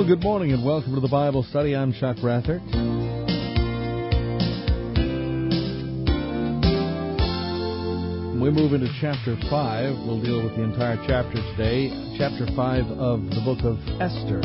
Well, good morning and welcome to the Bible study. I'm Chuck Rathert. We move into chapter 5. We'll deal with the entire chapter today. Chapter 5 of the book of Esther.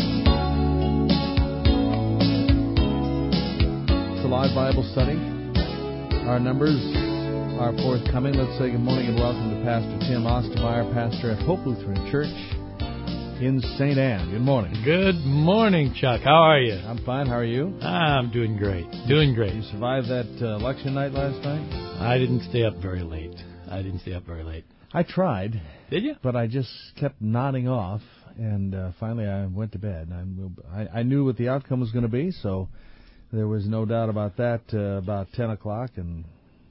It's a live Bible study. Our numbers are forthcoming. Let's say good morning and welcome to Pastor Tim Ostermeyer, pastor at Hope Lutheran Church in St. Anne. Good morning. Good morning, Chuck. How are you? I'm fine. How are you? I'm doing great. Doing great. You survived that election night last night? I didn't stay up very late. I tried. Did you? But I just kept nodding off, and finally I went to bed. I knew what the outcome was going to be, so there was no doubt about that about 10 o'clock, and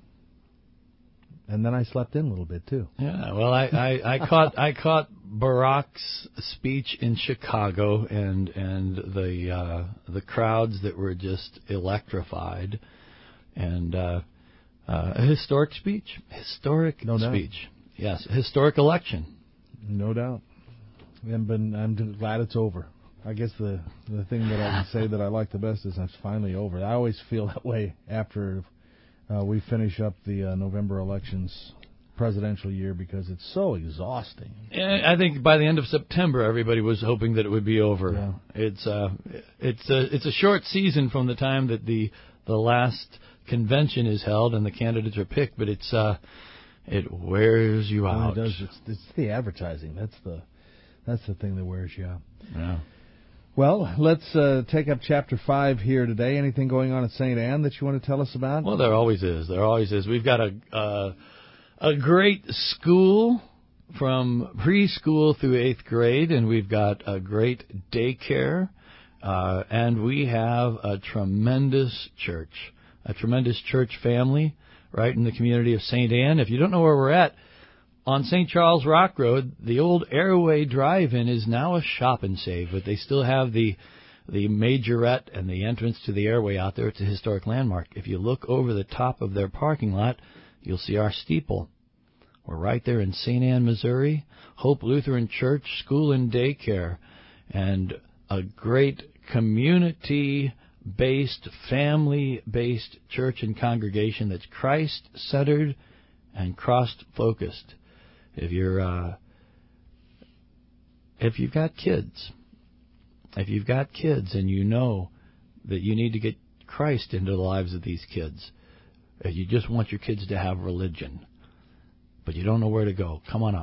then I slept in a little bit, too. Yeah, well, I caught Barack's speech in Chicago and the crowds that were just electrified, and a historic speech. No doubt. Yes, historic election. No doubt. I'm glad it's over. I guess the thing that I can say that I like the best is it's finally over. I always feel that way after we finish up the November elections presidential year because it's so exhausting. I think by the end of September, everybody was hoping that it would be over. Yeah. It's a short season from the time that the last convention is held and the candidates are picked, but it wears you out. It does. It's the advertising. That's the thing that wears you out. Yeah. Well, let's take up chapter 5 here today. Anything going on at St. Anne that you want to tell us about? Well, there always is. We've got a great school from preschool through 8th grade, and we've got a great daycare, and we have a tremendous church family right in the community of St. Anne. If you don't know where we're at, on St. Charles Rock Road, the old Airway Drive-In is now a Shop and Save, but they still have the majorette and the entrance to the Airway out there. It's a historic landmark. If you look over the top of their parking lot, you'll see our steeple. We're right there in St. Anne, Missouri, Hope Lutheran Church, school and daycare, and a great community-based, family-based church and congregation that's Christ-centered and cross-focused. If you've got kids and you know that you need to get Christ into the lives of these kids, if you just want your kids to have religion, but you don't know where to go, come on up.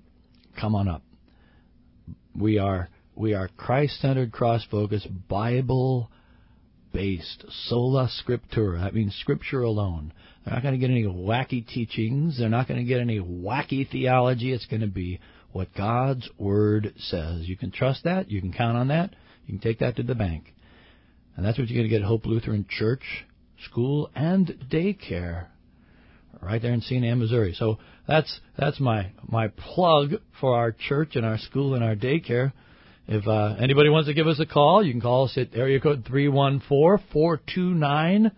We are Christ-centered, cross-focused, Bible-based, sola scriptura. That means Scripture alone. They're not going to get any wacky teachings. They're not going to get any wacky theology. It's going to be what God's Word says. You can trust that. You can count on that. You can take that to the bank. And that's what you're going to get at Hope Lutheran Church, school, and daycare right there in St. Anne, Missouri. So that's my plug for our church and our school and our daycare. If anybody wants to give us a call, you can call us at area code 314-429-3808.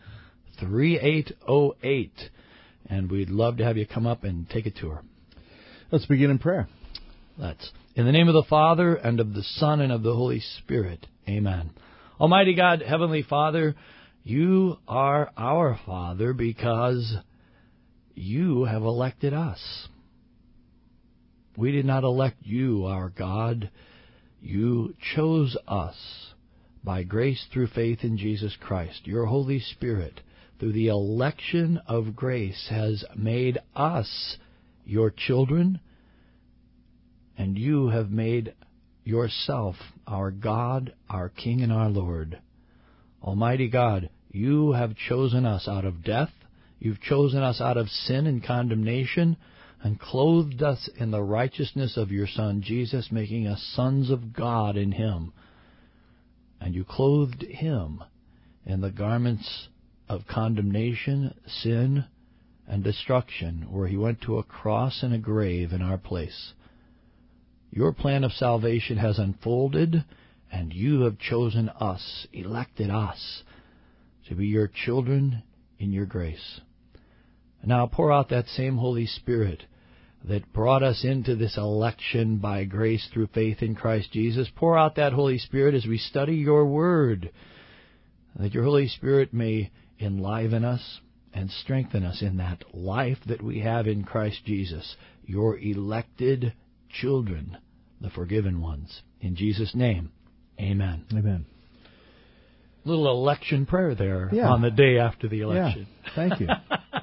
And we'd love to have you come up and take a tour. Let's begin in prayer. Let's. In the name of the Father, and of the Son, and of the Holy Spirit. Amen. Almighty God, Heavenly Father, you are our Father because you have elected us. We did not elect you, our God. You chose us by grace through faith in Jesus Christ. Your Holy Spirit, through the election of grace, has made us your children, and you have made yourself our God, our King, and our Lord. Almighty God, you have chosen us out of death. You've chosen us out of sin and condemnation, and clothed us in the righteousness of your Son, Jesus, making us sons of God in Him. And you clothed Him in the garments of condemnation, sin, and destruction, where He went to a cross and a grave in our place. Your plan of salvation has unfolded, and you have chosen us, elected us, to be your children in your grace. And now pour out that same Holy Spirit that brought us into this election by grace through faith in Christ Jesus. Pour out that Holy Spirit as we study your word, that your Holy Spirit may enliven us and strengthen us in that life that we have in Christ Jesus, your elected children, the forgiven ones. In Jesus' name, amen. Amen. Little election prayer there Yeah. on the day after the election. Yeah, thank you.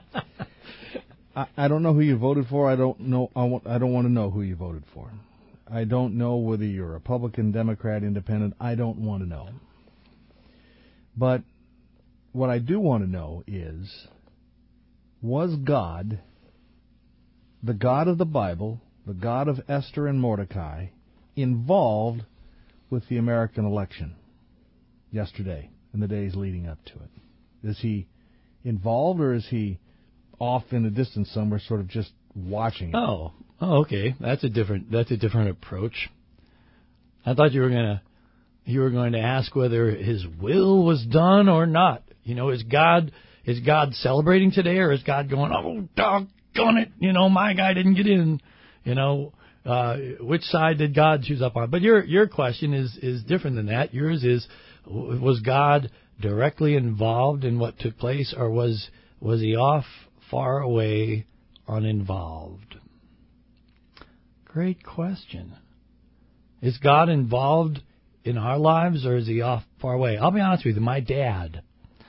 I don't know who you voted for. I don't know. I don't want to know who you voted for. I don't know whether you're Republican, Democrat, Independent. I don't want to know. But what I do want to know is, was God, the God of the Bible, the God of Esther and Mordecai, involved with the American election yesterday and the days leading up to it? Is he involved, or is he off in the distance somewhere, sort of just watching it? Oh, okay. That's a different approach. I thought you were going to ask whether his will was done or not. You know, is God celebrating today, or is God going, oh, doggone it, my guy didn't get in? Which side did God choose up on? But your question is different than that. Yours is, was God directly involved in what took place, or was he off, far away, uninvolved? Great question. Is God involved in our lives, or is he off, far away? I'll be honest with you. My dad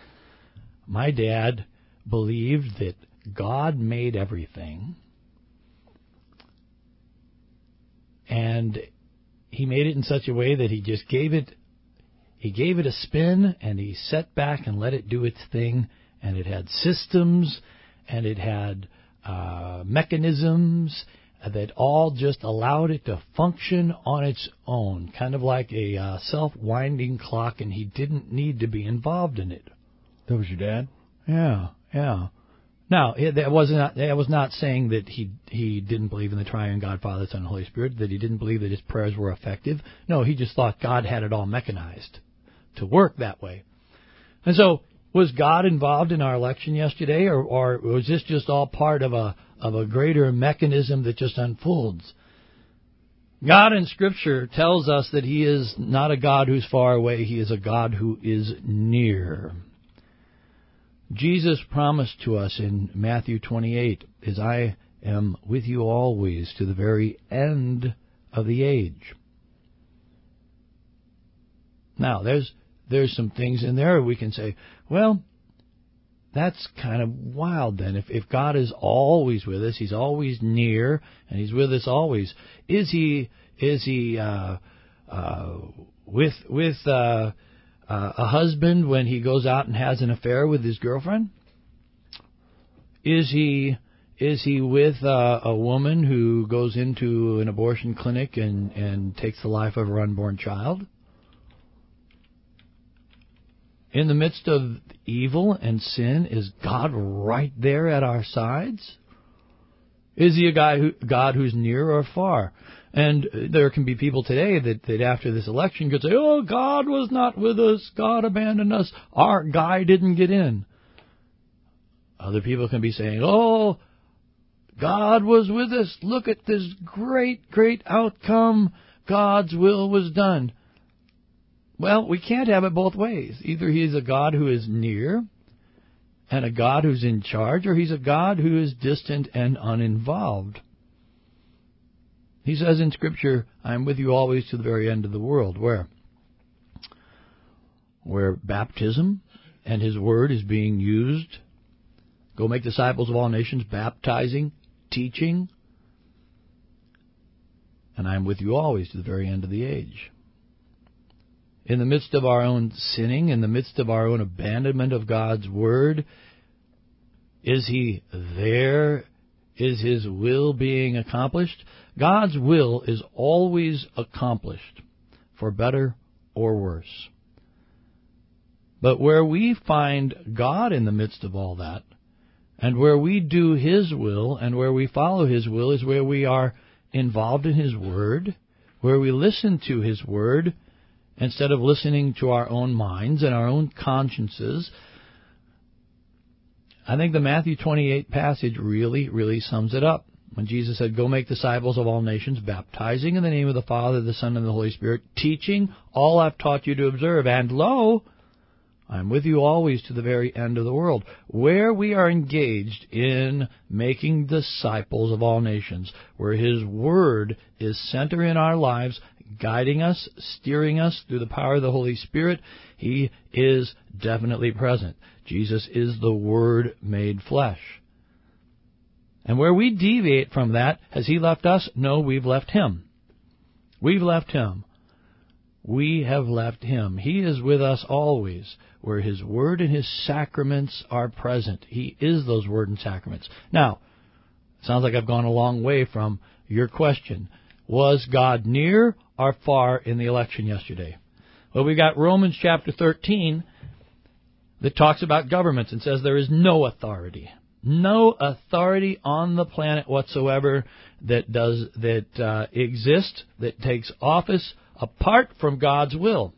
believed that God made everything, and he made it in such a way that he just gave it a spin, and he sat back and let it do its thing, and it had systems, and it had mechanisms that all just allowed it to function on its own, kind of like a self-winding clock, and he didn't need to be involved in it. That was your dad? Yeah. Now, that was not saying that he didn't believe in the triune God, Father, Son, and Holy Spirit, that he didn't believe that his prayers were effective. No, he just thought God had it all mechanized to work that way. And so, was God involved in our election yesterday, or was this just all part of a greater mechanism that just unfolds? God in Scripture tells us that he is not a God who's far away. He is a God who is near. Jesus promised to us in Matthew 28, as I am with you always to the very end of the age. Now, there's some things in there we can say, well, that's kind of wild then. If God is always with us, he's always near, and he's with us always, is he with a husband when he goes out and has an affair with his girlfriend? Is he with a woman who goes into an abortion clinic and takes the life of her unborn child? In the midst of evil and sin, is God right there at our sides? Is he a God who's near or far? And there can be people today that after this election could say, oh, God was not with us. God abandoned us. Our guy didn't get in. Other people can be saying, oh, God was with us. Look at this great, great outcome. God's will was done. Well, we can't have it both ways. Either he's a God who is near and a God who's in charge, or he's a God who is distant and uninvolved. He says in Scripture, I am with you always to the very end of the world. Where baptism and his word is being used. Go make disciples of all nations, baptizing, teaching. And I am with you always to the very end of the age. In the midst of our own sinning, in the midst of our own abandonment of God's word, is he there? Is his will being accomplished? God's will is always accomplished, for better or worse. But where we find God in the midst of all that, and where we do his will and where we follow his will, is where we are involved in his word, where we listen to his word, instead of listening to our own minds and our own consciences. I think the Matthew 28 passage really, really sums it up. When Jesus said, "Go make disciples of all nations, baptizing in the name of the Father, the Son, and the Holy Spirit, teaching all I've taught you to observe, and lo, I'm with you always to the very end of the world," where we are engaged in making disciples of all nations, where His Word is center in our lives, guiding us, steering us through the power of the Holy Spirit, He is definitely present. Jesus is the Word made flesh. And where we deviate from that, has He left us? No, we've left Him. We've left Him. We have left Him. He is with us always, where His Word and His sacraments are present. He is those Word and sacraments. Now, it sounds like I've gone a long way from your question. Was God near or far in the election yesterday? Well, we've got Romans chapter 13 that talks about governments and says there is no authority on the planet whatsoever that exists, that takes office apart from God's will.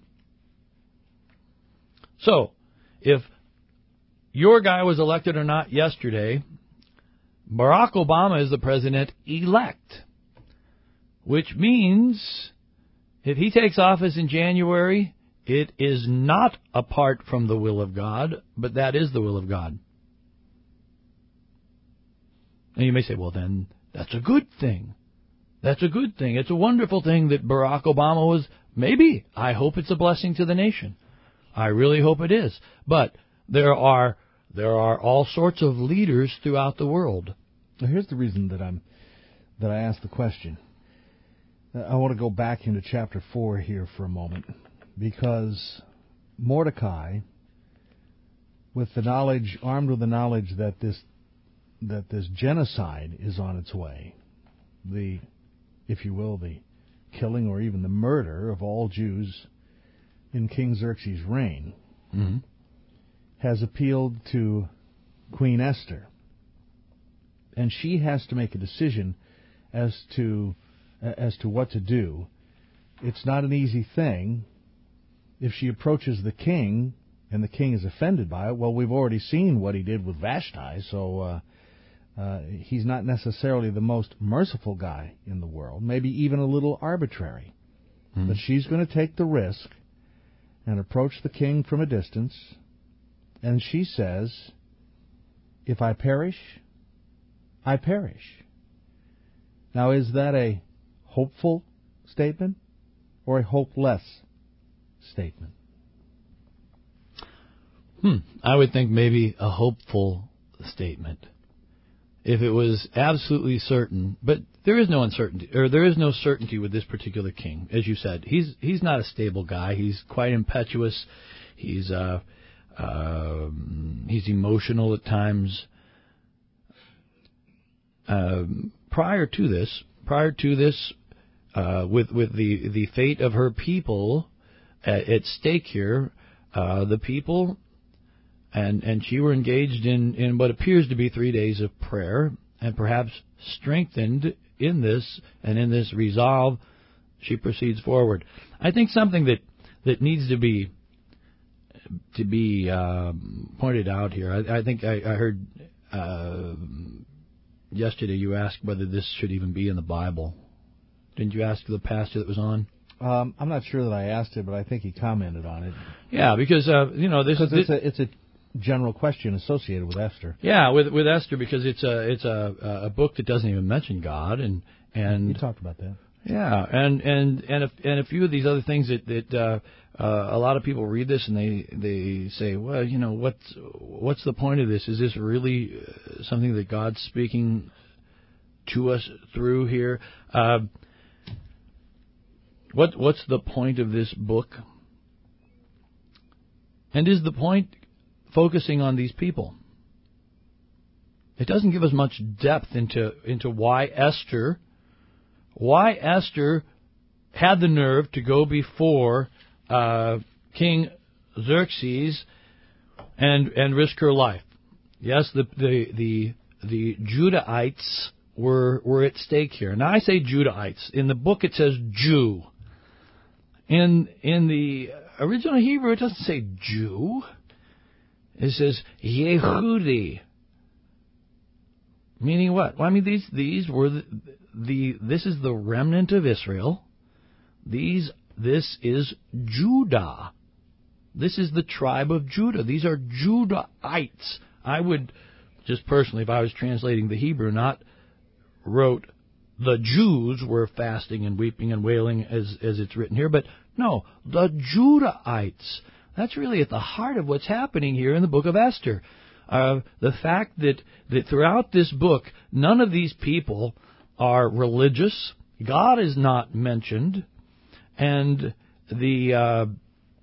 So, if your guy was elected or not yesterday, Barack Obama is the president-elect, which means if he takes office in January, it is not apart from the will of God, but that is the will of God. And you may say, well, then, that's a good thing. That's a good thing. It's a wonderful thing that Barack Obama was, maybe. I hope it's a blessing to the nation. I really hope it is. But there are all sorts of leaders throughout the world. Now, here's the reason that I asked the question. I want to go back into chapter 4 here for a moment, because Mordecai, armed with the knowledge that this genocide is on its way, if you will, the killing or even the murder of all Jews in King Xerxes' reign, has appealed to Queen Esther. And she has to make a decision as to what to do. It's not an easy thing. If she approaches the king and the king is offended by it, well, we've already seen what he did with Vashti, so he's not necessarily the most merciful guy in the world, maybe even a little arbitrary. But she's going to take the risk and approach the king from a distance, and she says, "If I perish, I perish." Now, is that a hopeful statement or a hopeless statement? I would think maybe a hopeful statement. If it was absolutely certain, but there is no uncertainty, or there is no certainty with this particular king. As you said, he's not a stable guy. He's quite impetuous. He's emotional at times. Prior to this, with the fate of her people at stake here, the people and she were engaged in what appears to be 3 days of prayer, and perhaps strengthened in this resolve, she proceeds forward. I think something that needs to be pointed out here. I think I heard yesterday you asked whether this should even be in the Bible. Didn't you ask the pastor that was on? I'm not sure that I asked it, but I think he commented on it. Yeah, because it's a general question associated with Esther. Yeah, with Esther, because it's a book that doesn't even mention God, and you talked about that. Yeah, and a few of these other things that a lot of people read this and they say, well, what's the point of this? Is this really something that God's speaking to us through here? What's the point of this book? And is the point focusing on these people? It doesn't give us much depth into why Esther had the nerve to go before King Xerxes and risk her life. Yes, the Judahites were at stake here. Now I say Judahites. In the book it says Jew. In the original Hebrew it doesn't say Jew. It says Yehudi. Meaning what? Well, I mean, these were this is the remnant of Israel. This is Judah. This is the tribe of Judah. These are Judahites. I would, just personally, if I was translating the Hebrew, not wrote the Jews were fasting and weeping and wailing as it's written here, but no, the Judahites. That's really at the heart of what's happening here in the book of Esther. The fact that throughout this book, none of these people are religious. God is not mentioned. And none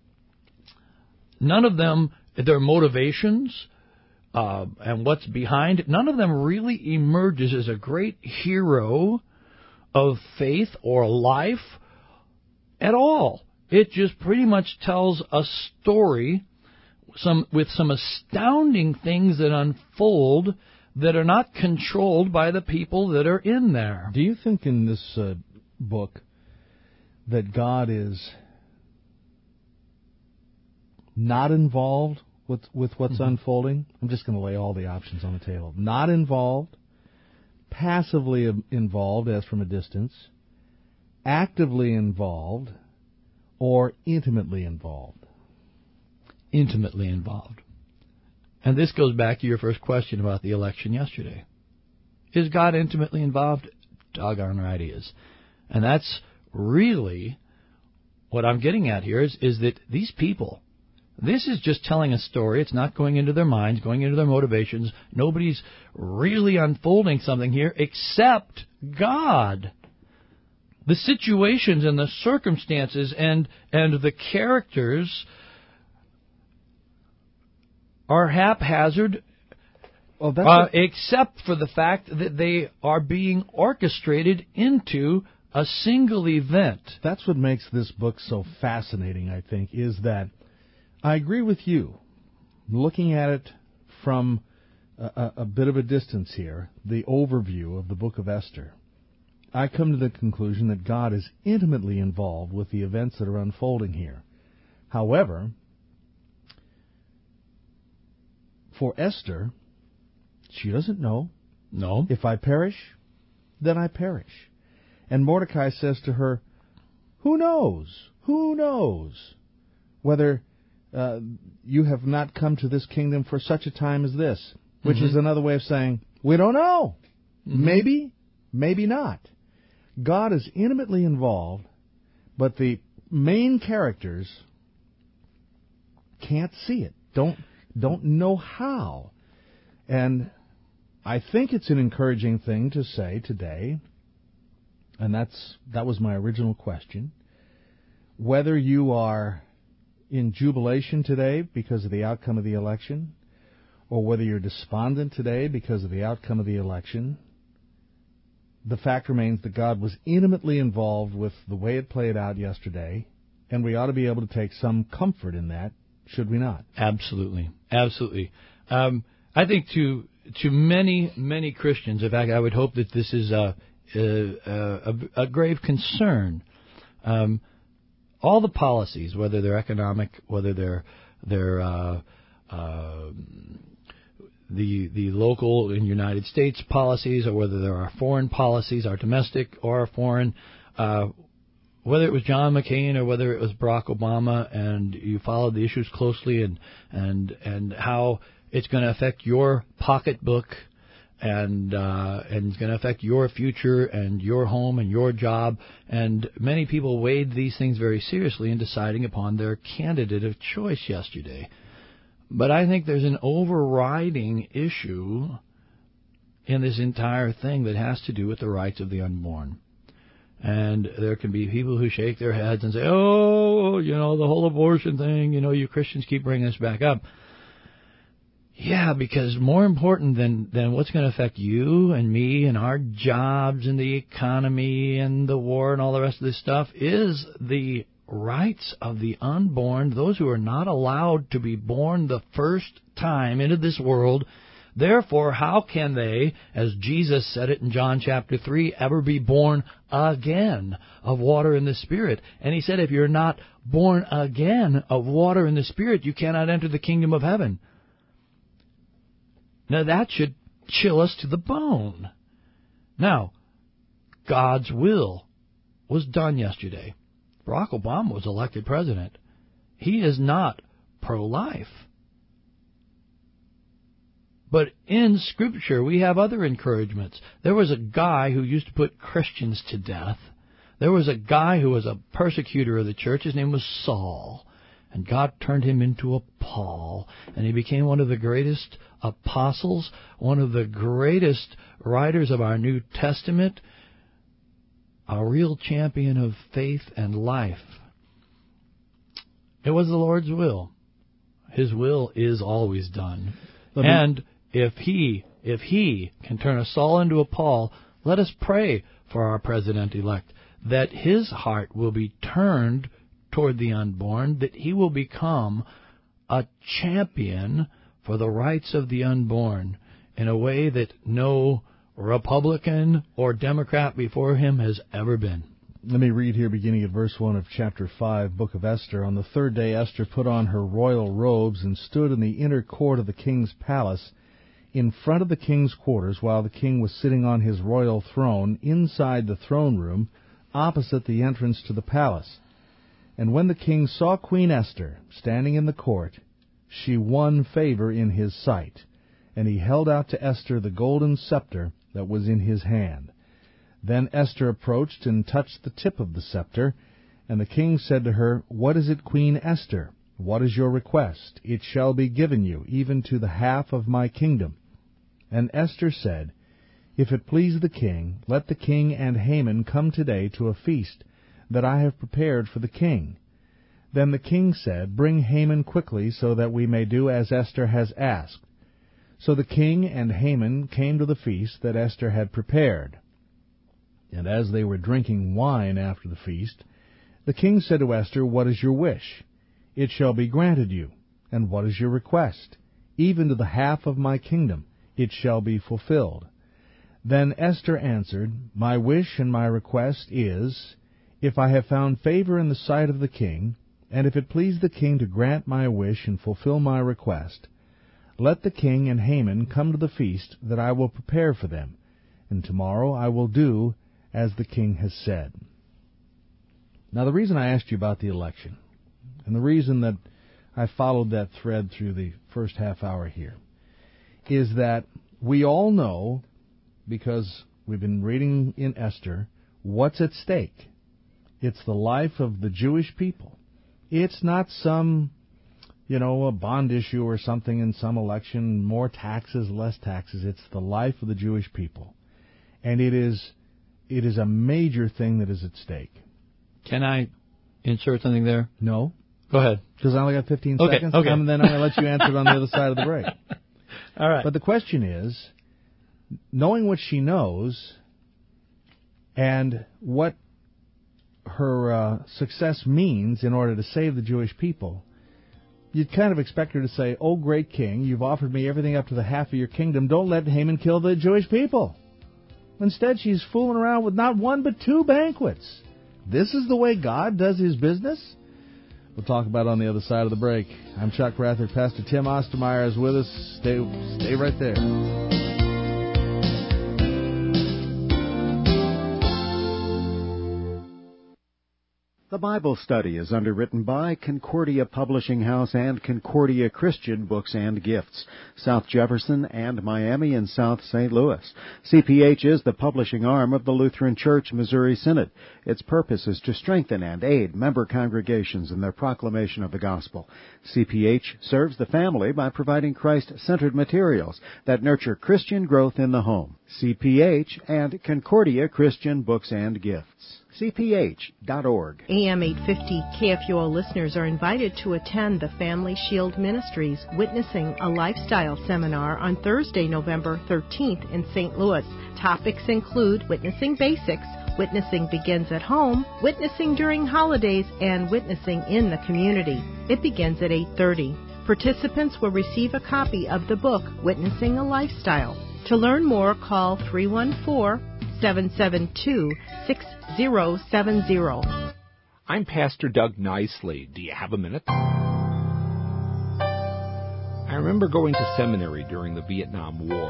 of them, their motivations and what's behind it, none of them really emerges as a great hero of faith or life at all. It just pretty much tells a story with some astounding things that unfold that are not controlled by the people that are in there. Do you think in this book that God is not involved with what's unfolding? I'm just going to lay all the options on the table. Not involved, passively involved as from a distance, actively involved, or intimately involved? Intimately involved. And this goes back to your first question about the election yesterday. Is God intimately involved? Doggone right he is. And that's really what I'm getting at here is that these people, this is just telling a story. It's not going into their minds, going into their motivations. Nobody's really unfolding something here except God. The situations and the circumstances and the characters are haphazard, except for the fact that they are being orchestrated into a single event. That's what makes this book so fascinating, I think, is that I agree with you. Looking at it from a bit of a distance here, the overview of the book of Esther, I come to the conclusion that God is intimately involved with the events that are unfolding here. However, for Esther, she doesn't know. No. If I perish, then I perish. And Mordecai says to her, who knows? Who knows whether you have not come to this kingdom for such a time as this? Which is another way of saying, we don't know. Maybe, maybe not. God is intimately involved, but the main characters can't see it, don't know how. And I think it's an encouraging thing to say today, and that was my original question, whether you are in jubilation today because of the outcome of the election, or whether you're despondent today because of the outcome of the election, the fact remains that God was intimately involved with the way it played out yesterday, and we ought to be able to take some comfort in that, should we not? Absolutely. Absolutely. I think to many, many Christians, in fact, I would hope that this is a grave concern. All the policies, whether they're economic, whether they're the local and United States policies, or whether there are foreign policies, our domestic or our foreign, whether it was John McCain or whether it was Barack Obama, and you followed the issues closely and how it's going to affect your pocketbook and it's going to affect your future and your home and your job. And many people weighed these things very seriously in deciding upon their candidate of choice yesterday. But I think there's an overriding issue in this entire thing that has to do with the rights of the unborn. And there can be people who shake their heads and say, oh, the whole abortion thing, you Christians keep bringing this back up. Yeah, because more important than what's going to affect you and me and our jobs and the economy and the war and all the rest of this stuff is the rights of the unborn, those who are not allowed to be born the first time into this world. Therefore, how can they, as Jesus said it in John chapter 3, ever be born again of water and the Spirit? And he said, if you're not born again of water and the Spirit, you cannot enter the kingdom of heaven. Now, that should chill us to the bone. Now, God's will was done yesterday. Barack Obama was elected president. He is not pro-life. But in Scripture, we have other encouragements. There was a guy who used to put Christians to death. There was a guy who was a persecutor of the church. His name was Saul. And God turned him into a Paul. And he became one of the greatest apostles, one of the greatest writers of our New Testament, a real champion of faith and life. It was the Lord's will. His will is always done. And if he can turn a Saul into a Paul, let us pray for our president-elect, that his heart will be turned toward the unborn, that he will become a champion for the rights of the unborn in a way that no Republican or Democrat before him has ever been. Let me read here beginning at verse 1 of chapter 5, book of Esther. On the third day Esther put on her royal robes and stood in the inner court of the king's palace in front of the king's quarters while the king was sitting on his royal throne inside the throne room opposite the entrance to the palace. And when the king saw Queen Esther standing in the court, she won favor in his sight, and he held out to Esther the golden scepter that was in his hand. Then Esther approached and touched the tip of the scepter, and the king said to her, "What is it, Queen Esther? What is your request? It shall be given you, even to the half of my kingdom." And Esther said, "If it please the king, let the king and Haman come today to a feast that I have prepared for the king." Then the king said, "Bring Haman quickly, so that we may do as Esther has asked." So the king and Haman came to the feast that Esther had prepared. And as they were drinking wine after the feast, the king said to Esther, "What is your wish? It shall be granted you. And what is your request? Even to the half of my kingdom it shall be fulfilled." Then Esther answered, "My wish and my request is, if I have found favor in the sight of the king, and if it please the king to grant my wish and fulfill my request, let the king and Haman come to the feast that I will prepare for them, and tomorrow I will do as the king has said." Now, the reason I asked you about the election, and the reason that I followed that thread through the first half hour here, is that we all know, because we've been reading in Esther, what's at stake. It's the life of the Jewish people. It's not some, a bond issue or something in some election, more taxes, less taxes. It's the life of the Jewish people. And it is a major thing that is at stake. Can I insert something there? No. Go ahead. Because I only got 15 seconds, okay. And then I'm going to let you answer it on the other side of the break. All right. But the question is, knowing what she knows and what her success means in order to save the Jewish people, you'd kind of expect her to say, "Oh, great king, you've offered me everything up to the half of your kingdom. Don't let Haman kill the Jewish people." Instead, she's fooling around with not one but two banquets. This is the way God does his business? We'll talk about it on the other side of the break. I'm Chuck Rather. Pastor Tim Ostermeyer is with us. Stay right there. The Bible Study is underwritten by Concordia Publishing House and Concordia Christian Books and Gifts, South Jefferson and Miami and South St. Louis. CPH is the publishing arm of the Lutheran Church Missouri Synod. Its purpose is to strengthen and aid member congregations in their proclamation of the gospel. CPH serves the family by providing Christ-centered materials that nurture Christian growth in the home. CPH and Concordia Christian Books and Gifts. CPH.org. AM 850 KFUO listeners are invited to attend the Family Shield Ministries Witnessing a Lifestyle Seminar on Thursday, November 13th in St. Louis. Topics include witnessing basics, witnessing begins at home, witnessing during holidays, and witnessing in the community. It begins at 8:30. Participants will receive a copy of the book, Witnessing a Lifestyle. To learn more, call 314-772-6070. I'm Pastor Doug Nicely. Do you have a minute? I remember going to seminary during the Vietnam War.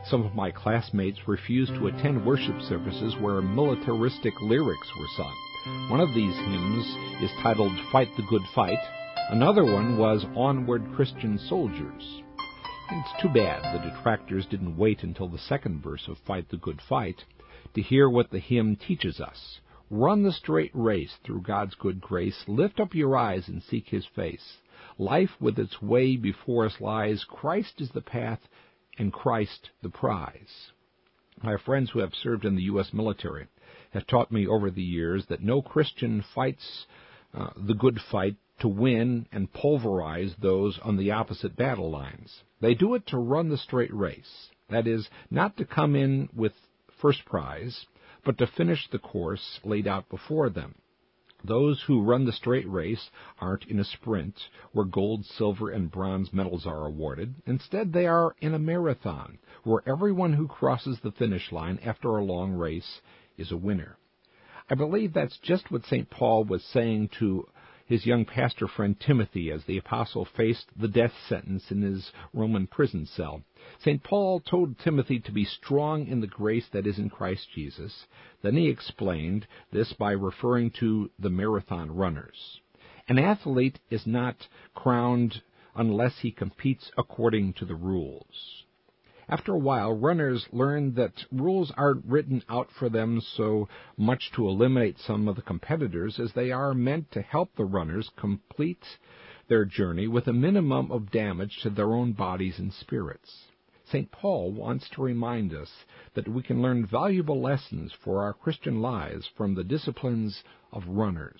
Some of my classmates refused to attend worship services where militaristic lyrics were sung. One of these hymns is titled Fight the Good Fight. Another one was Onward Christian Soldiers. It's too bad the detractors didn't wait until the second verse of Fight the Good Fight to hear what the hymn teaches us. Run the straight race through God's good grace. Lift up your eyes and seek His face. Life with its way before us lies. Christ is the path and Christ the prize. My friends who have served in the U.S. military have taught me over the years that no Christian fights the good fight to win and pulverize those on the opposite battle lines. They do it to run the straight race. That is, not to come in with first prize, but to finish the course laid out before them. Those who run the straight race aren't in a sprint where gold, silver, and bronze medals are awarded. Instead, they are in a marathon where everyone who crosses the finish line after a long race is a winner. I believe that's just what St. Paul was saying to his young pastor friend Timothy as the apostle faced the death sentence in his Roman prison cell. St. Paul told Timothy to be strong in the grace that is in Christ Jesus. Then he explained this by referring to the marathon runners. An athlete is not crowned unless he competes according to the rules. After a while, runners learn that rules aren't written out for them so much to eliminate some of the competitors as they are meant to help the runners complete their journey with a minimum of damage to their own bodies and spirits. St. Paul wants to remind us that we can learn valuable lessons for our Christian lives from the disciplines of runners.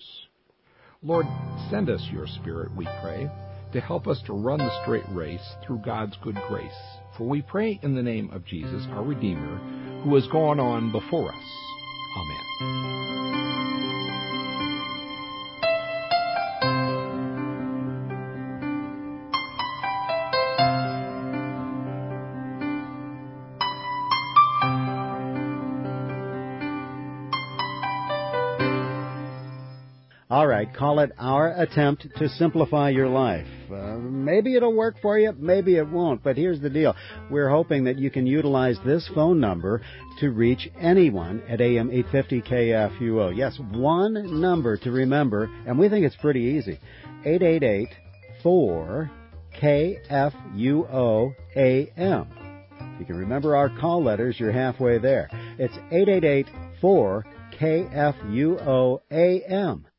Lord, send us your Spirit, we pray, to help us to run the straight race through God's good grace. For we pray in the name of Jesus, our Redeemer, who has gone on before us. Amen. All right, call it our attempt to simplify your life. Maybe it'll work for you, maybe it won't, but here's the deal. We're hoping that you can utilize this phone number to reach anyone at AM 850 KFUO. Yes, one number to remember, and we think it's pretty easy. 888-4-KFUO-AM. If you can remember our call letters, you're halfway there. It's 888-4-KFUO-AM.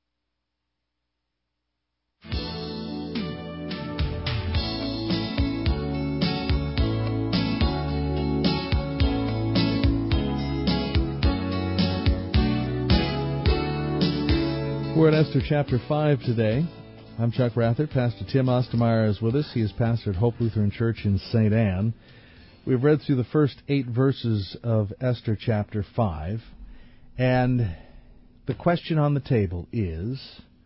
We're in Esther chapter 5 today. I'm Chuck Rather. Pastor Tim Ostermeyer is with us. He is pastor at Hope Lutheran Church in St. Anne. We've read through the first 8 verses of Esther chapter 5. And the question on the table is,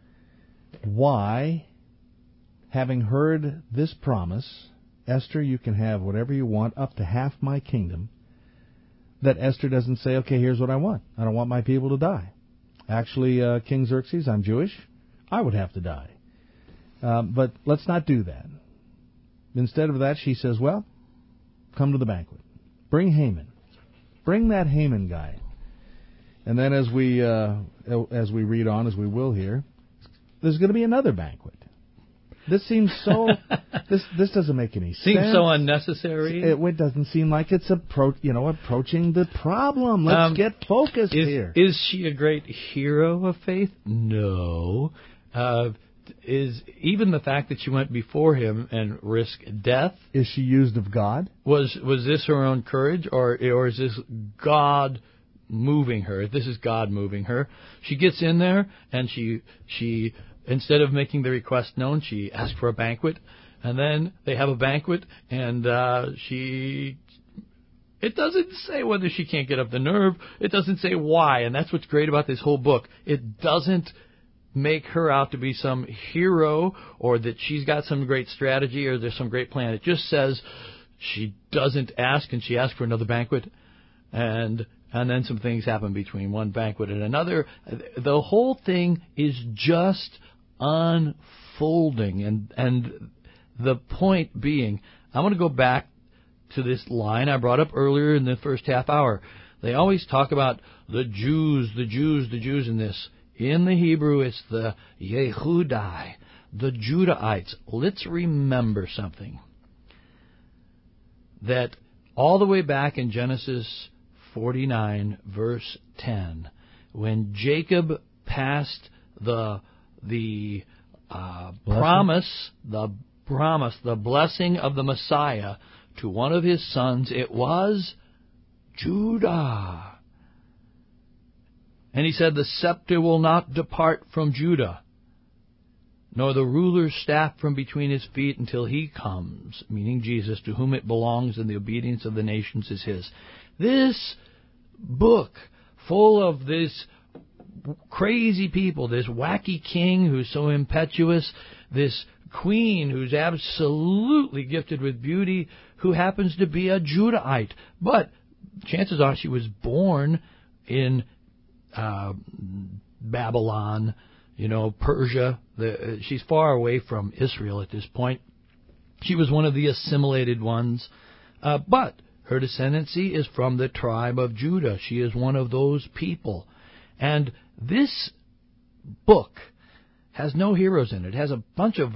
why, having heard this promise, Esther, you can have whatever you want, up to half my kingdom, that Esther doesn't say, okay, here's what I want. I don't want my people to die. Actually, King Xerxes, I'm Jewish. I would have to die. But let's not do that. Instead of that, she says, well, come to the banquet. Bring Haman. Bring that Haman guy. And then as we read on, as we will here, there's going to be another banquet. This seems so... this doesn't make any sense. Seems so unnecessary. It doesn't seem like it's approaching the problem. Let's get focused here. Is she a great hero of faith? No. Is even the fact that she went before him and risked death? Is she used of God? Was this her own courage, or is this God moving her? This is God moving her. She gets in there and she instead of making the request known, she asks for a banquet, and then they have a banquet, and it doesn't say whether she can't get up the nerve. It doesn't say why, and that's what's great about this whole book. It doesn't make her out to be some hero or that she's got some great strategy or there's some great plan. It just says she doesn't ask, and she asks for another banquet, and then some things happen between one banquet and another. The whole thing is just unfolding, and the point being, I want to go back to this line I brought up earlier in the first half hour. They always talk about the Jews in this. In the Hebrew, it's the Yehudai, the Judahites. Let's remember something. That all the way back in Genesis 49, verse 10, when Jacob passed the promise, the blessing of the Messiah to one of his sons, it was Judah. And he said, the scepter will not depart from Judah, nor the ruler's staff from between his feet until he comes, meaning Jesus, to whom it belongs, and the obedience of the nations is his. This book, full of this crazy people, this wacky king who's so impetuous, this queen who's absolutely gifted with beauty, who happens to be a Judahite. But chances are she was born in Babylon, Persia. She's far away from Israel at this point. She was one of the assimilated ones. But her descendancy is from the tribe of Judah. She is one of those people. And this book has no heroes in it. It has a bunch of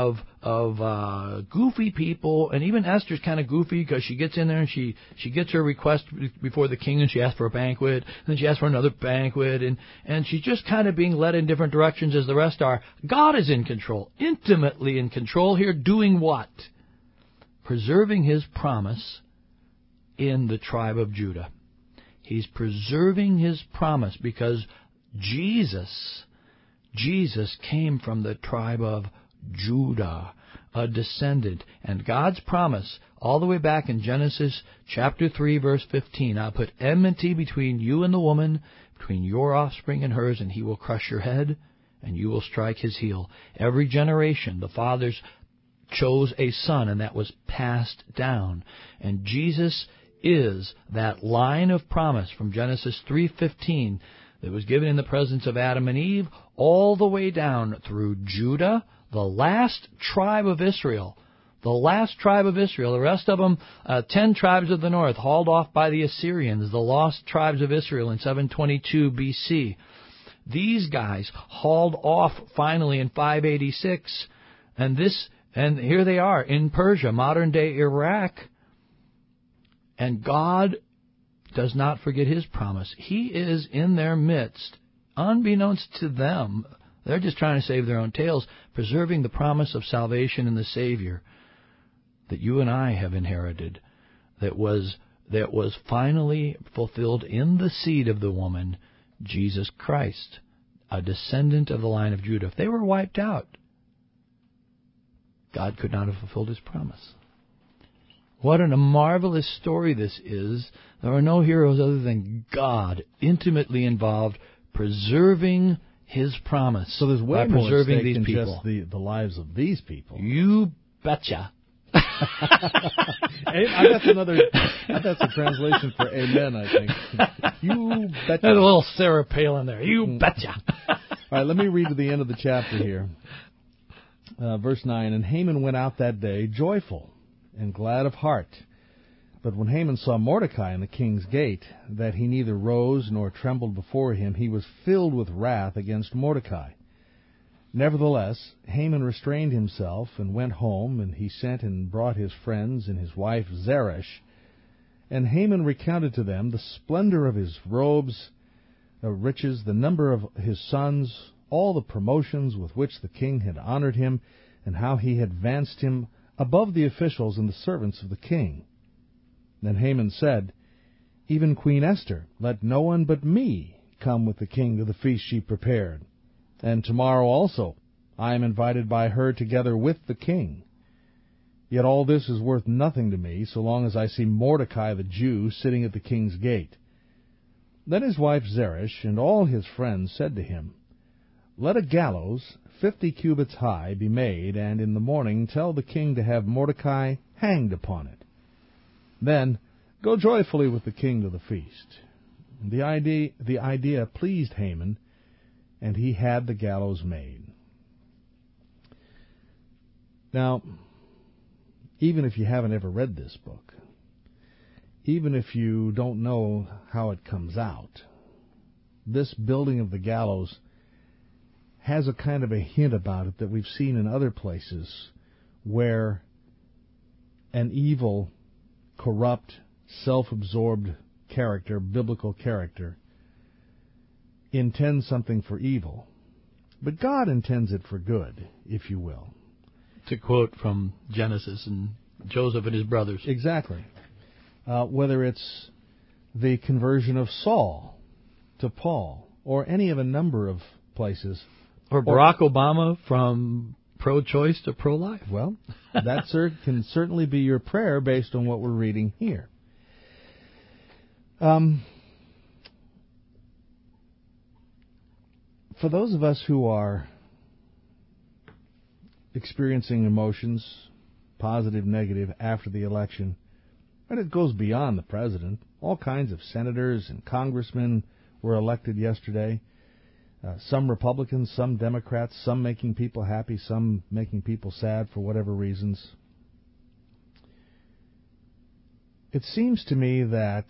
goofy people, and even Esther's kind of goofy because she gets in there and she gets her request before the king, and she asks for a banquet, and then she asks for another banquet, and she's just kind of being led in different directions as the rest are. God is in control, intimately in control here, doing what? Preserving his promise in the tribe of Judah. He's preserving his promise because Jesus came from the tribe of Judah, a descendant. And God's promise, all the way back in Genesis chapter 3, verse 15, I'll put enmity between you and the woman, between your offspring and hers, and he will crush your head, and you will strike his heel. Every generation, the fathers chose a son, and that was passed down. And Jesus is that line of promise from Genesis 3:15 that was given in the presence of Adam and Eve, all the way down through Judah, the last tribe of Israel. The last tribe of Israel. The rest of them, 10 tribes of the north, hauled off by the Assyrians, the lost tribes of Israel in 722 B.C. These guys hauled off finally in 586, and here they are in Persia, modern-day Iraq. And God does not forget his promise. He is in their midst, unbeknownst to them. They're just trying to save their own tails, preserving the promise of salvation in the Savior that you and I have inherited, that was finally fulfilled in the seed of the woman, Jesus Christ, a descendant of the line of Judah. If they were wiped out, God could not have fulfilled his promise. What a marvelous story this is. There are no heroes other than God, intimately involved, preserving his promise. So there's way by more preserving at stake these than people. Just the lives of these people. You betcha. That's a translation for amen, I think. You betcha. There's a little Sarah Palin there. You betcha. All right, let me read to the end of the chapter here. Verse 9, and Haman went out that day joyful and glad of heart. But when Haman saw Mordecai in the king's gate, that he neither rose nor trembled before him, he was filled with wrath against Mordecai. Nevertheless, Haman restrained himself and went home, and he sent and brought his friends and his wife Zeresh. And Haman recounted to them the splendor of his robes, riches, the number of his sons, all the promotions with which the king had honored him, and how he had advanced him above the officials and the servants of the king. Then Haman said, even Queen Esther, let no one but me come with the king to the feast she prepared. And tomorrow also I am invited by her together with the king. Yet all this is worth nothing to me, so long as I see Mordecai the Jew sitting at the king's gate. Then his wife Zeresh and all his friends said to him, let a gallows 50 cubits high be made, and in the morning tell the king to have Mordecai hanged upon it. Then go joyfully with the king to the feast. The idea pleased Haman, and he had the gallows made. Now, even if you haven't ever read this book, even if you don't know how it comes out, this building of the gallows has a kind of a hint about it that we've seen in other places where an evil, corrupt, self-absorbed character, biblical character, intends something for evil. But God intends it for good, if you will. To quote from Genesis and Joseph and his brothers. Exactly. Whether it's the conversion of Saul to Paul, or any of a number of places. Or Barack Obama from pro-choice to pro-life. Well, that can certainly be your prayer based on what we're reading here. For those of us who are experiencing emotions, positive, negative, after the election, and it goes beyond the president, all kinds of senators and congressmen were elected yesterday. Some Republicans, some Democrats, some making people happy, some making people sad for whatever reasons. It seems to me that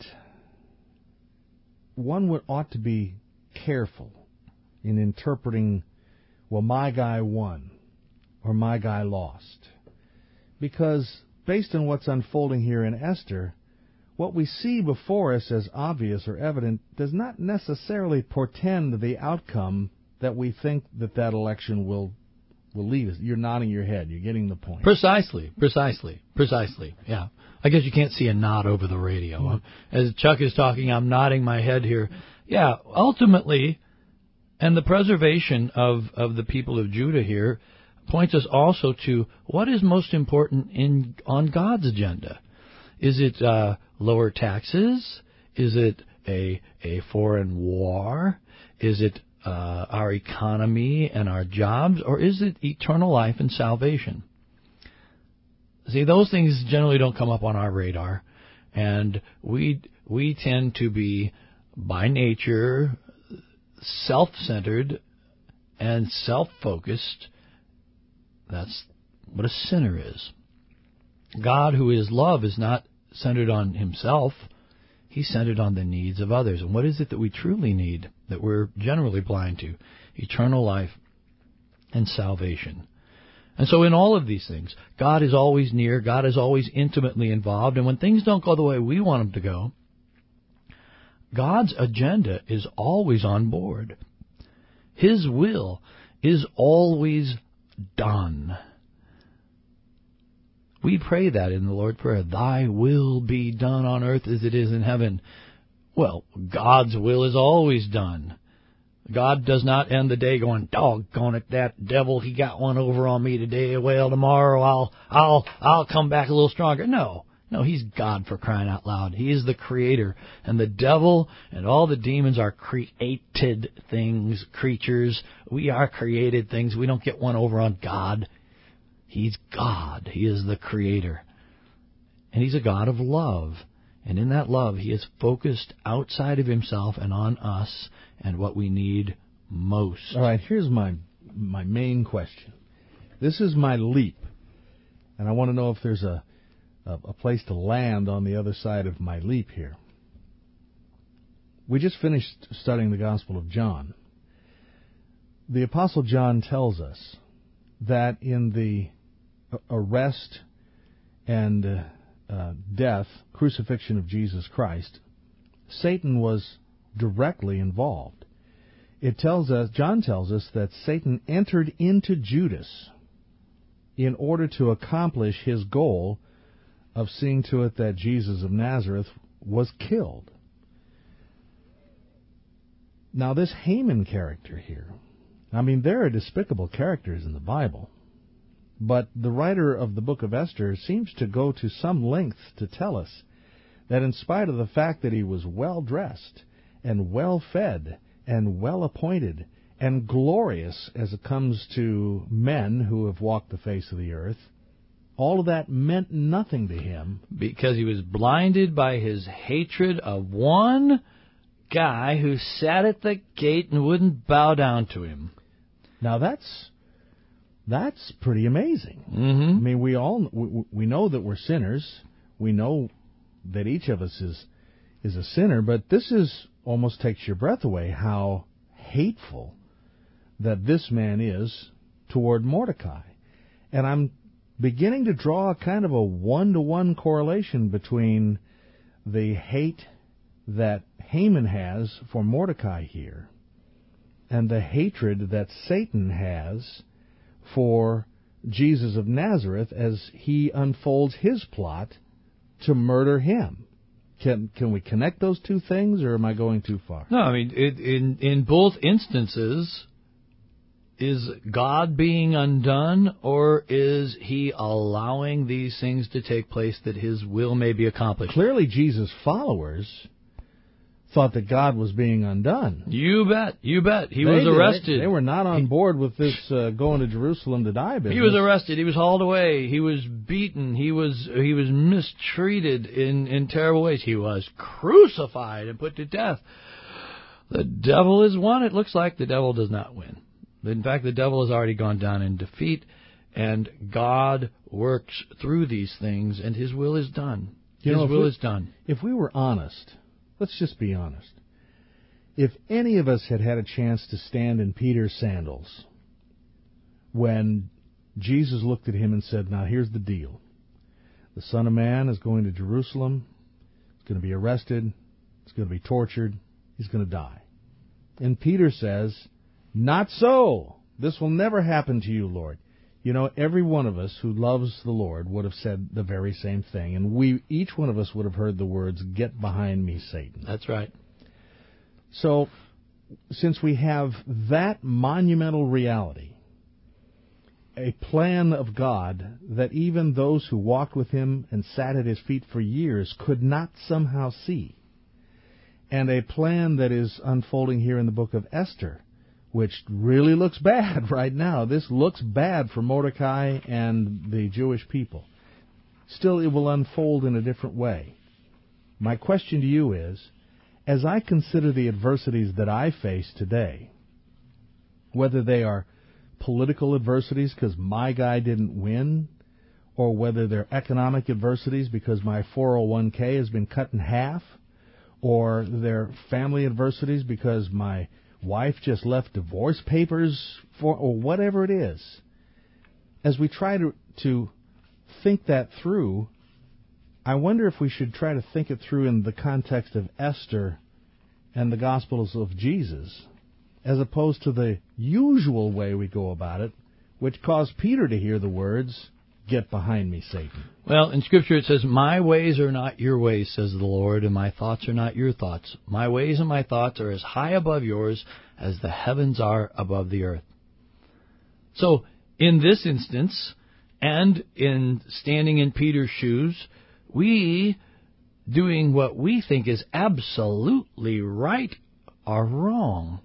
one ought to be careful in interpreting, well, my guy won or my guy lost. Because based on what's unfolding here in Esther, what we see before us as obvious or evident does not necessarily portend the outcome that we think that election will lead us. You're nodding your head. You're getting the point. Precisely. Yeah. I guess you can't see a nod over the radio. Mm-hmm. As Chuck is talking, I'm nodding my head here. Yeah, ultimately, and the preservation of the people of Judah here points us also to what is most important on God's agenda. Is it lower taxes? Is it a foreign war? Is it our economy and our jobs? Or is it eternal life and salvation? See, those things generally don't come up on our radar. And we tend to be, by nature, self-centered and self-focused. That's what a sinner is. God, who is love, is not centered on himself. He's centered on the needs of others. And what is it that we truly need, that we're generally blind to? Eternal life and salvation. And so in all of these things, God is always near. God is always intimately involved. And when things don't go the way we want them to go, God's agenda is always on board. His will is always done. We pray that in the Lord's Prayer, Thy will be done on earth as it is in heaven. Well, God's will is always done. God does not end the day going, doggone it, that devil, he got one over on me today. Well, tomorrow I'll come back a little stronger. No, he's God, for crying out loud. He is the creator. And the devil and all the demons are created things, creatures. We are created things. We don't get one over on God. He's God. He is the creator. And he's a God of love. And in that love, he is focused outside of himself and on us and what we need most. All right, here's my main question. This is my leap. And I want to know if there's a place to land on the other side of my leap here. We just finished studying the Gospel of John. The Apostle John tells us that in the arrest and death, crucifixion of Jesus Christ, Satan was directly involved. John tells us that Satan entered into Judas in order to accomplish his goal of seeing to it that Jesus of Nazareth was killed. Now, this Haman character here, I mean, there are despicable characters in the Bible, but the writer of the book of Esther seems to go to some length to tell us that in spite of the fact that he was well-dressed and well-fed and well-appointed and glorious as it comes to men who have walked the face of the earth, all of that meant nothing to him. Because he was blinded by his hatred of one guy who sat at the gate and wouldn't bow down to him. Now that's pretty amazing. Mm-hmm. I mean, we know that we're sinners. We know that each of us is a sinner, but this is almost takes your breath away how hateful that this man is toward Mordecai. And I'm beginning to draw kind of a one-to-one correlation between the hate that Haman has for Mordecai here and the hatred that Satan has for Jesus of Nazareth as he unfolds his plot to murder him. Can we connect those two things, or am I going too far? No, I mean, in both instances, is God being undone, or is he allowing these things to take place that his will may be accomplished? Clearly, Jesus' followers thought that God was being undone. You bet. He was arrested. They were not on board with this going to Jerusalem to die business. He was arrested. He was hauled away. He was beaten. He was mistreated in terrible ways. He was crucified and put to death. The devil has won. It looks like the devil does not win. In fact, the devil has already gone down in defeat, and God works through these things, and his will is done. His will is done. If we were honest, let's just be honest. If any of us had had a chance to stand in Peter's sandals when Jesus looked at him and said, now here's the deal. The Son of Man is going to Jerusalem. He's going to be arrested. He's going to be tortured. He's going to die. And Peter says, not so. This will never happen to you, Lord. You know, every one of us who loves the Lord would have said the very same thing. And each one of us would have heard the words, get behind me, Satan. That's right. So, since we have that monumental reality, a plan of God that even those who walked with him and sat at his feet for years could not somehow see, and a plan that is unfolding here in the book of Esther, which really looks bad right now. This looks bad for Mordecai and the Jewish people. Still, it will unfold in a different way. My question to you is, as I consider the adversities that I face today, whether they are political adversities because my guy didn't win, or whether they're economic adversities because my 401k has been cut in half, or they're family adversities because my wife just left divorce papers for, or whatever it is. As we try to think that through, I wonder if we should try to think it through in the context of Esther and the Gospels of Jesus, as opposed to the usual way we go about it, which caused Peter to hear the words, get behind me, Satan. Well, in Scripture it says, my ways are not your ways, says the Lord, and my thoughts are not your thoughts. My ways and my thoughts are as high above yours as the heavens are above the earth. So, in this instance, and in standing in Peter's shoes, we, doing what we think is absolutely right, are wrong.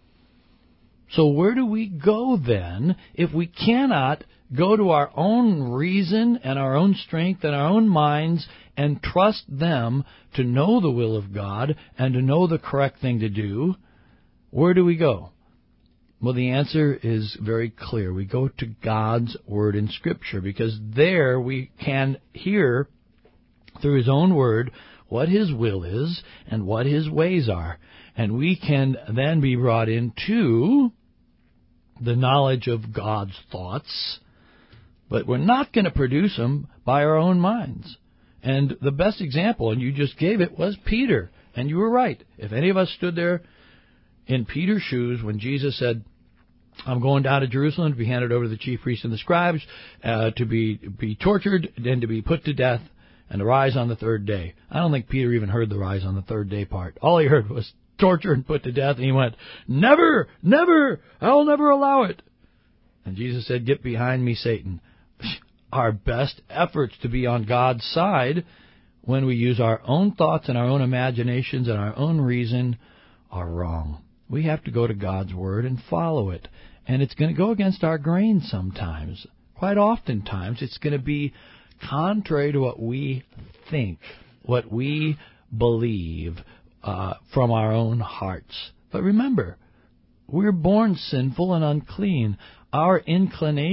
So where do we go then if we cannot go to our own reason and our own strength and our own minds and trust them to know the will of God and to know the correct thing to do? Where do we go? Well, the answer is very clear. We go to God's Word in Scripture, because there we can hear through His own Word what His will is and what His ways are. And we can then be brought into the knowledge of God's thoughts, but we're not going to produce them by our own minds. And the best example, and you just gave it, was Peter. And you were right. If any of us stood there in Peter's shoes when Jesus said, I'm going down to Jerusalem to be handed over to the chief priests and the scribes, to be tortured, and to be put to death, and to rise on the third day. I don't think Peter even heard the rise on the third day part. All he heard was torture and put to death, and he went, never, never, I'll never allow it. And Jesus said, get behind me, Satan. Our best efforts to be on God's side when we use our own thoughts and our own imaginations and our own reason are wrong. We have to go to God's Word and follow it. And it's going to go against our grain sometimes. Quite oftentimes, it's going to be contrary to what we think, what we believe from our own hearts. But remember, we're born sinful and unclean. Our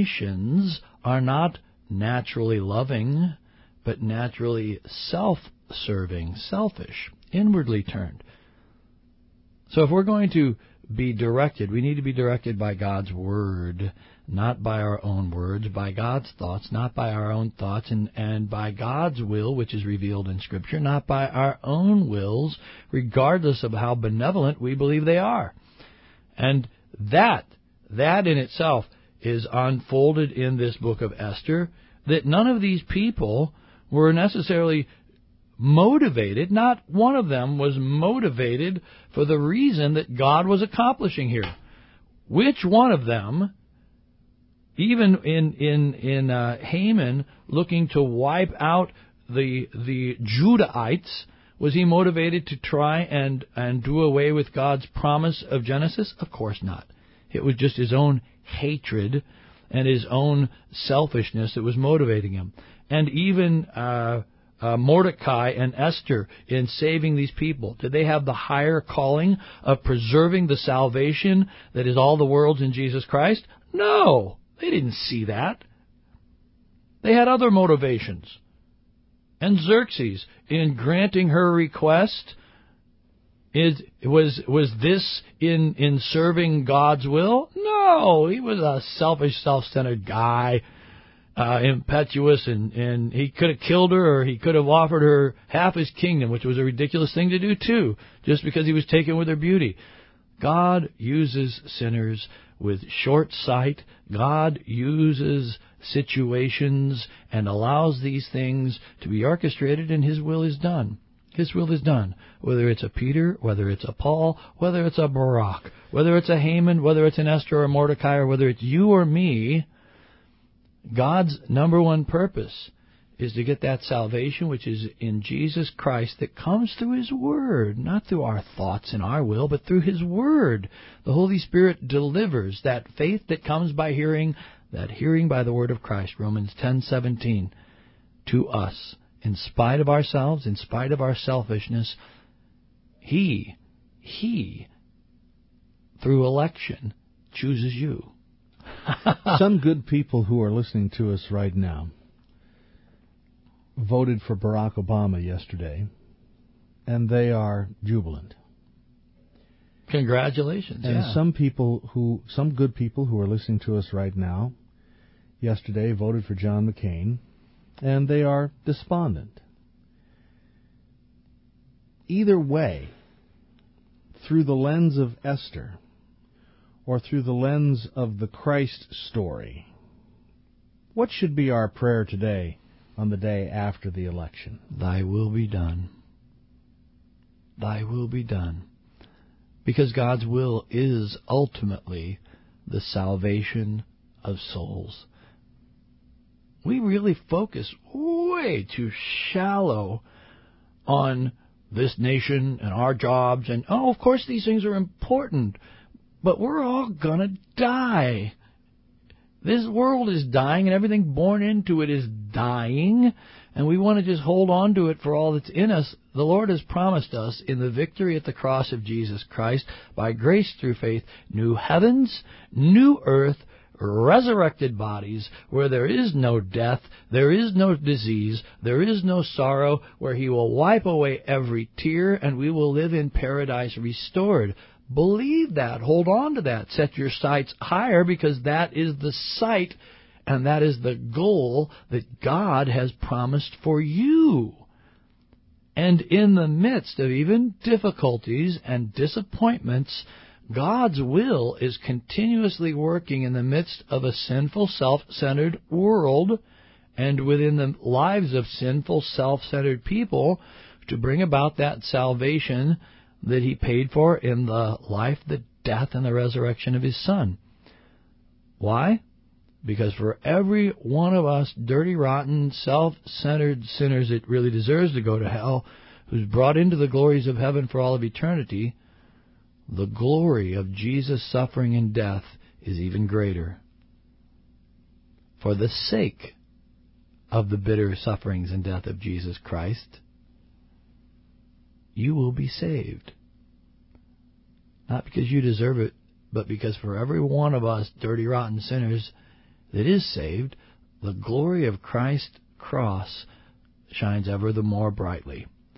inclinations are not naturally loving, but naturally self-serving, selfish, inwardly turned. So if we're going to be directed, we need to be directed by God's Word, not by our own words, by God's thoughts, not by our own thoughts, and by God's will, which is revealed in Scripture, not by our own wills, regardless of how benevolent we believe they are. And that in itself is unfolded in this book of Esther, that none of these people were necessarily motivated, not one of them was motivated for the reason that God was accomplishing here. Which one of them, even in Haman looking to wipe out the Judahites, was he motivated to try and do away with God's promise of Genesis? Of course not. It was just his own hatred and his own selfishness that was motivating him. And even Mordecai and Esther in saving these people, did they have the higher calling of preserving the salvation that is all the world's in Jesus Christ? No, they didn't see that. They had other motivations. And Xerxes, in granting her request, was this in serving God's will? No, he was a selfish, self-centered guy, impetuous, and he could have killed her, or he could have offered her half his kingdom, which was a ridiculous thing to do too, just because he was taken with her beauty. God uses sinners with short sight. God uses situations and allows these things to be orchestrated, and His will is done. His will is done. Whether it's a Peter, whether it's a Paul, whether it's a Barak, whether it's a Haman, whether it's an Esther or a Mordecai, or whether it's you or me, God's number one purpose is to get that salvation which is in Jesus Christ, that comes through His Word, not through our thoughts and our will, but through His Word. The Holy Spirit delivers that faith that comes by hearing, that hearing by the Word of Christ, Romans 10:17, to us. In spite of ourselves, in spite of our selfishness, He, through election, chooses you. Some good people who are listening to us right now voted for Barack Obama yesterday, and they are jubilant. Congratulations. And yeah. some good people who are listening to us right now yesterday voted for John McCain, and they are despondent. Either way, through the lens of Esther, or through the lens of the Christ story, what should be our prayer today on the day after the election? Thy will be done. Thy will be done. Because God's will is ultimately the salvation of souls. We really focus way too shallow on this nation and our jobs. And, of course these things are important, but we're all going to die. This world is dying, and everything born into it is dying, and we want to just hold on to it for all that's in us. The Lord has promised us in the victory at the cross of Jesus Christ, by grace through faith, new heavens, new earth, resurrected bodies, where there is no death, there is no disease, there is no sorrow, where He will wipe away every tear, and we will live in paradise restored. Believe that. Hold on to that. Set your sights higher, because that is the sight and that is the goal that God has promised for you. And in the midst of even difficulties and disappointments, God's will is continuously working in the midst of a sinful, self-centered world and within the lives of sinful, self-centered people to bring about that salvation that He paid for in the life, the death, and the resurrection of His Son. Why? Because for every one of us dirty, rotten, self-centered sinners that really deserves to go to hell, who's brought into the glories of heaven for all of eternity, the glory of Jesus' suffering and death is even greater. For the sake of the bitter sufferings and death of Jesus Christ, you will be saved. Not because you deserve it, but because for every one of us dirty, rotten sinners that is saved, the glory of Christ's cross shines ever the more brightly.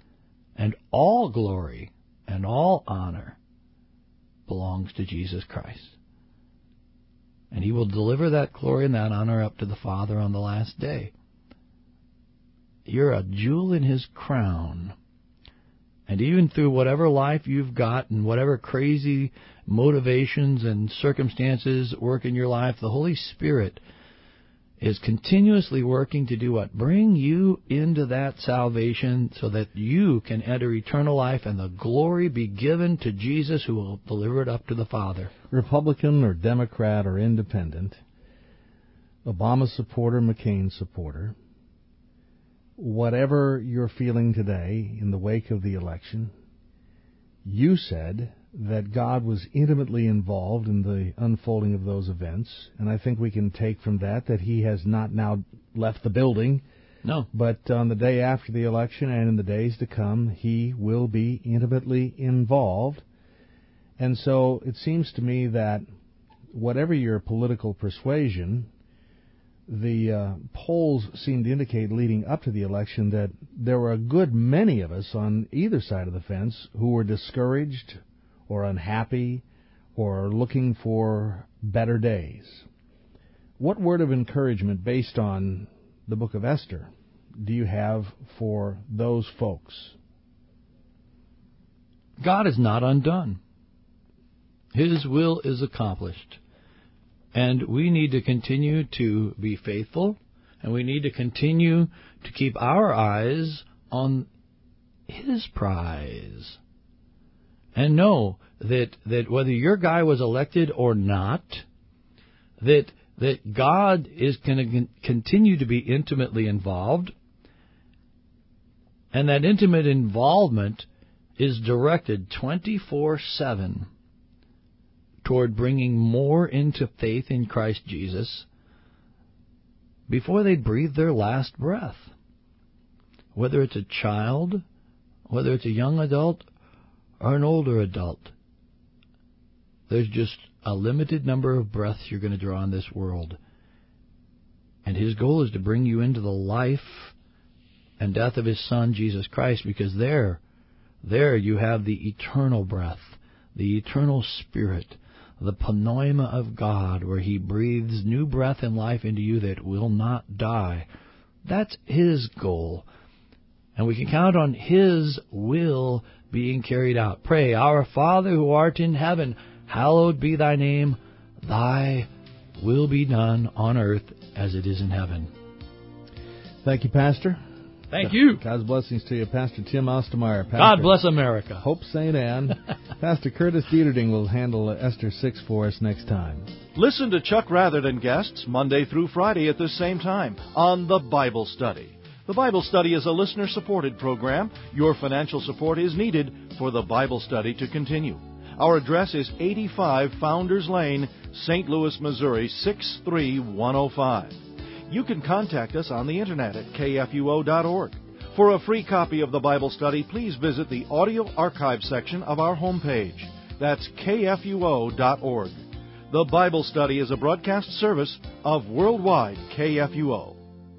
and all glory and all honor belongs to Jesus Christ. And He will deliver that glory and that honor up to the Father on the last day. You're a jewel in His crown. And even through whatever life you've got and whatever crazy motivations and circumstances work in your life, the Holy Spirit is continuously working to do what? Bring you into that salvation so that you can enter eternal life and the glory be given to Jesus, who will deliver it up to the Father. Republican or Democrat or Independent, Obama supporter, McCain supporter, whatever you're feeling today in the wake of the election, you said that God was intimately involved in the unfolding of those events, and I think we can take from that He has not now left the building. No. But on the day after the election and in the days to come, He will be intimately involved. And so it seems to me that whatever your political persuasion, the polls seem to indicate leading up to the election that there were a good many of us on either side of the fence who were discouraged or unhappy or looking for better days. What word of encouragement based on the book of Esther do you have for those folks? God is not undone. His will is accomplished. And we need to continue to be faithful, and we need to continue to keep our eyes on His prize. And know that whether your guy was elected or not, that God is going to continue to be intimately involved, and that intimate involvement is directed 24/7 toward bringing more into faith in Christ Jesus before they breathe their last breath. Whether it's a child, whether it's a young adult, or an older adult, there's just a limited number of breaths you're going to draw in this world. And His goal is to bring you into the life and death of His Son, Jesus Christ, because there you have the eternal breath, the eternal Spirit, the pneuma of God, where He breathes new breath and life into you that will not die. That's His goal. And we can count on His will being carried out. Pray, Our Father who art in heaven, hallowed be Thy name. Thy will be done on earth as it is in heaven. Thank you, Pastor. Thank you. God's blessings to you, Pastor Tim Ostermeyer. God bless America. Hope St. Anne. Pastor Curtis Dieterding will handle Esther 6 for us next time. Listen to Chuck Rather and guests Monday through Friday at this same time on The Bible Study. The Bible Study is a listener-supported program. Your financial support is needed for The Bible Study to continue. Our address is 85 Founders Lane, St. Louis, Missouri, 63105. You can contact us on the Internet at kfuo.org. For a free copy of the Bible Study, please visit the audio archive section of our homepage. That's kfuo.org. The Bible Study is a broadcast service of Worldwide KFUO.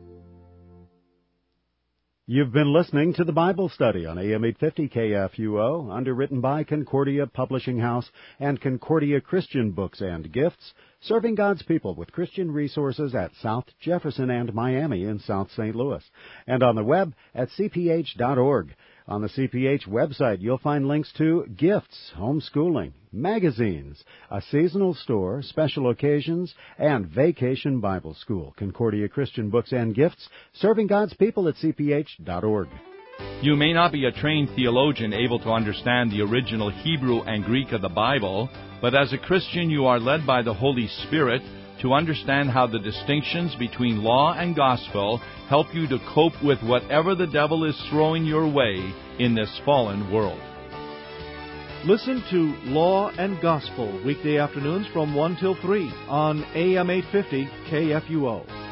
You've been listening to the Bible Study on AM 850 KFUO, underwritten by Concordia Publishing House and Concordia Christian Books and Gifts, serving God's people with Christian resources at South Jefferson and Miami in South St. Louis, and on the web at cph.org. On the CPH website, you'll find links to gifts, homeschooling, magazines, a seasonal store, special occasions, and Vacation Bible School. Concordia Christian Books and Gifts, serving God's people at cph.org. You may not be a trained theologian able to understand the original Hebrew and Greek of the Bible, but as a Christian you are led by the Holy Spirit to understand how the distinctions between law and gospel help you to cope with whatever the devil is throwing your way in this fallen world. Listen to Law and Gospel weekday afternoons from 1 till 3 on AM 850 KFUO.